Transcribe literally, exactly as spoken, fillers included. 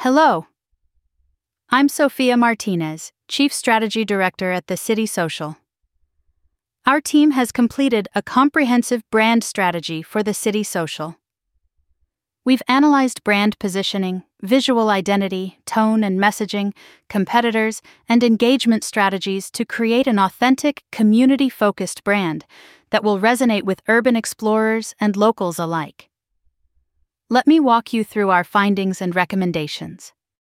Hello, I'm Sophia Martinez, Chief Strategy Director at the City Social. Our team has completed a comprehensive brand strategy for the City Social. We've analyzed brand positioning, visual identity, tone and messaging, competitors, and engagement strategies to create an authentic, community-focused brand that will resonate with urban explorers and locals alike. Let me walk you through our findings and recommendations.